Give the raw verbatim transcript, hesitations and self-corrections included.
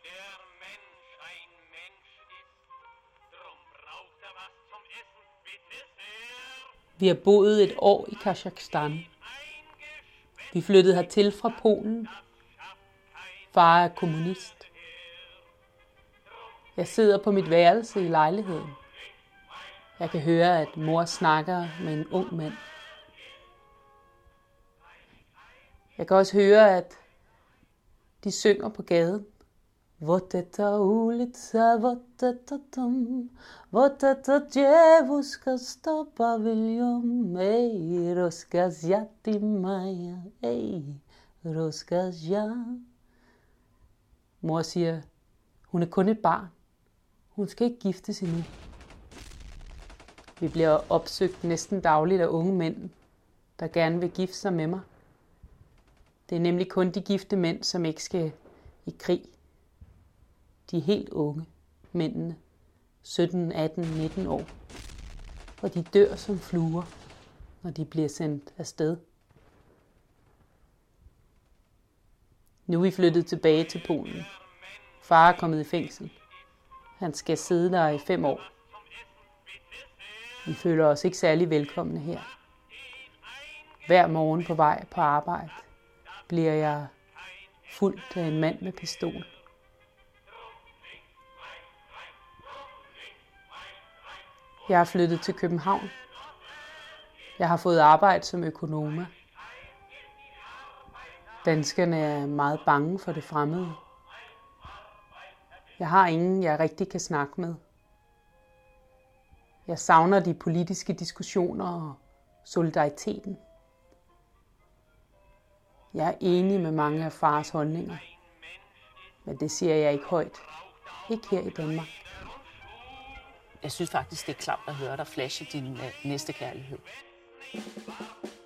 der Mensch ein Mensch ist, drum braucht er was zum Essen, bitte sehr. Vi har boet et år i Kazakhstan. Vi flyttede hertil fra Polen. Far er kommunist. Jeg sidder på mit værelse i lejligheden. Jeg kan høre, at mor snakker med en ung mand. Jeg kan også høre, at de synger på gaden. Вот эта улица, вот это дом, вот эта девушка с павильон, эй, расскажи моя, эй, расскажи. Mor siger, hun er kun et barn. Hun skal ikke giftes endnu. Vi bliver opsøgt næsten dagligt af unge mænd, der gerne vil gifte sig med mig. Det er nemlig kun de gifte mænd, som ikke skal i krig. De er helt unge, mændene, sytten, atten, nitten år. Og de dør som fluer, når de bliver sendt afsted. Nu er vi flyttet tilbage til Polen. Far er kommet i fængsel. Han skal sidde der i fem år. Vi føler os ikke særlig velkomne her. Hver morgen på vej på arbejde bliver jeg fulgt af en mand med pistol. Jeg er flyttet til København. Jeg har fået arbejde som økonoma. Danskerne er meget bange for det fremmede. Jeg har ingen, jeg rigtig kan snakke med. Jeg savner de politiske diskussioner og solidariteten. Jeg er enig med mange af fars holdninger, men det siger jeg ikke højt. Ikke her i Danmark. Jeg synes faktisk, det er klamt at høre dig flashe din øh, næste kærlighed.